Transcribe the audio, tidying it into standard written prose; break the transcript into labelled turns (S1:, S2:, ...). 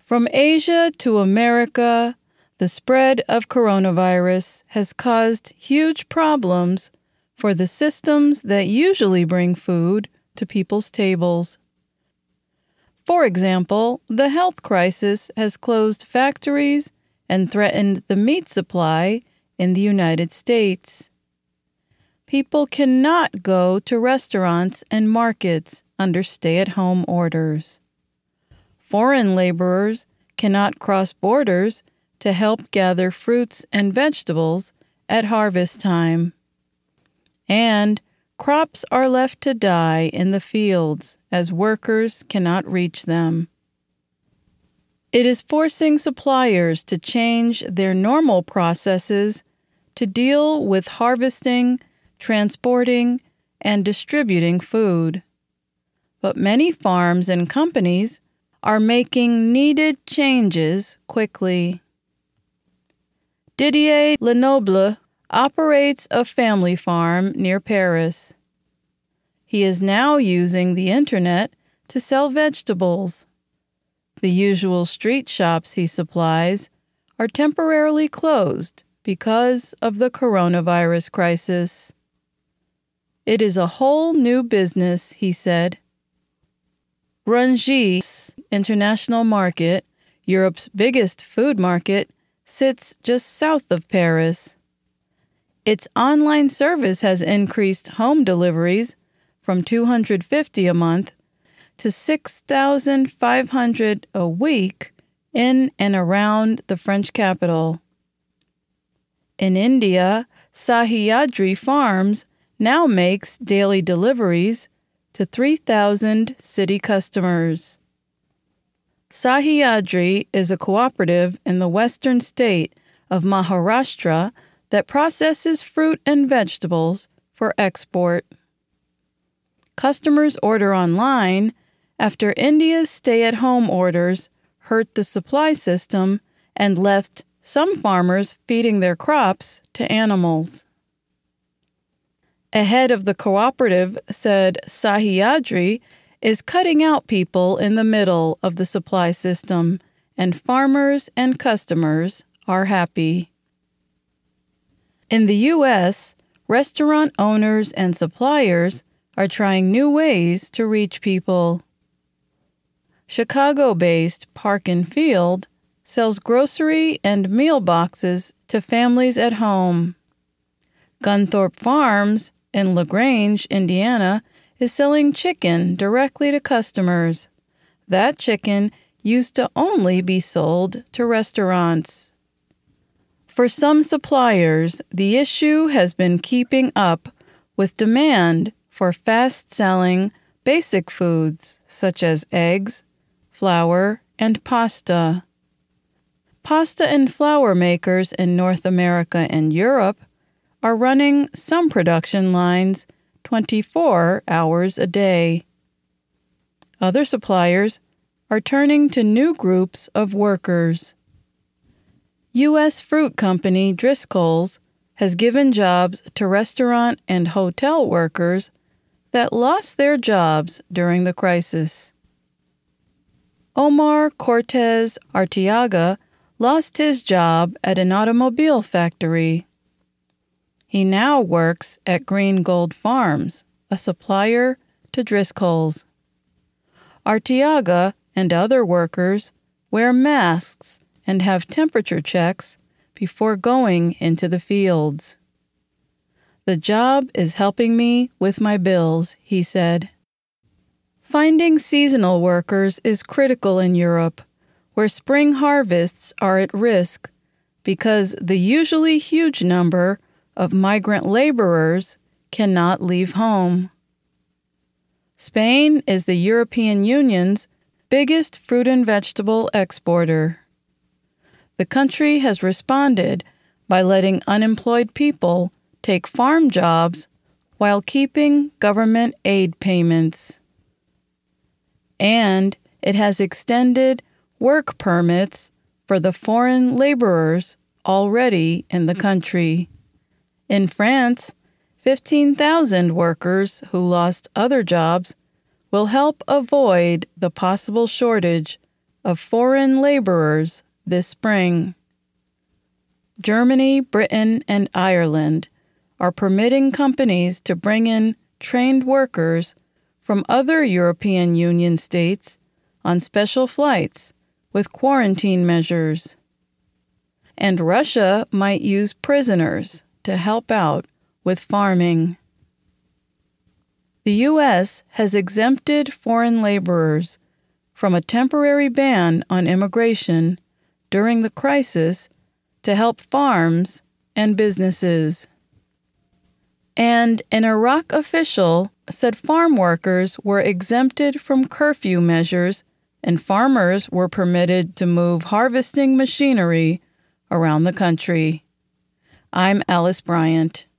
S1: From Asia to America, the spread of coronavirus has caused huge problems for the systems that usually bring food to people's tables. For example, the health crisis has closed factories and threatened the meat supply in the United States. People cannot go to restaurants and markets under stay-at-home orders. Foreign laborers cannot cross borders to help gather fruits and vegetables at harvest time. And crops are left to die in the fields as workers cannot reach them. It is forcing suppliers to change their normal processes to deal with harvesting, transporting, and distributing food. But many farms and companies are making needed changes quickly. Didier Lenoble operates a family farm near Paris. He is now using the internet to sell vegetables. The usual street shops he supplies are temporarily closed because of the coronavirus crisis. It is a whole new business, he said. Rungis International Market, Europe's biggest food market, sits just south of Paris. Its online service has increased home deliveries from 250 a month to 6,500 a week in and around the French capital. In India, Sahyadri Farms now makes daily deliveries to 3,000 city customers. Sahyadri is a cooperative in the western state of Maharashtra that processes fruit and vegetables for export. Customers order online after India's stay-at-home orders hurt the supply system and left some farmers feeding their crops to animals. A head of the cooperative said Sahyadri is cutting out people in the middle of the supply system, and farmers and customers are happy. In the U.S., restaurant owners and suppliers are trying new ways to reach people. Chicago-based Park and Field sells grocery and meal boxes to families at home. Gunthorpe Farms in LaGrange, Indiana, is selling chicken directly to customers. That chicken used to only be sold to restaurants. For some suppliers, the issue has been keeping up with demand for fast-selling basic foods such as eggs, flour, and pasta. Pasta and flour makers in North America and Europe are running some production lines 24 hours a day. Other suppliers are turning to new groups of workers. U.S. fruit company Driscoll's has given jobs to restaurant and hotel workers that lost their jobs during the crisis. Omar Cortez Arteaga lost his job at an automobile factory. He now works at Green Gold Farms, a supplier to Driscoll's. Arteaga and other workers wear masks and have temperature checks before going into the fields. The job is helping me with my bills, he said. Finding seasonal workers is critical in Europe, where spring harvests are at risk because the usually huge number of migrant laborers cannot leave home. Spain is the European Union's biggest fruit and vegetable exporter. The country has responded by letting unemployed people take farm jobs while keeping government aid payments. And it has extended work permits for the foreign laborers already in the country. In France, 15,000 workers who lost other jobs will help avoid the possible shortage of foreign laborers this spring. Germany, Britain, and Ireland are permitting companies to bring in trained workers from other European Union states on special flights with quarantine measures. And Russia might use prisoners to help out with farming. The U.S. has exempted foreign laborers from a temporary ban on immigration during the crisis to help farms and businesses. And an Iraq official said farm workers were exempted from curfew measures and farmers were permitted to move harvesting machinery around the country. I'm Alice Bryant.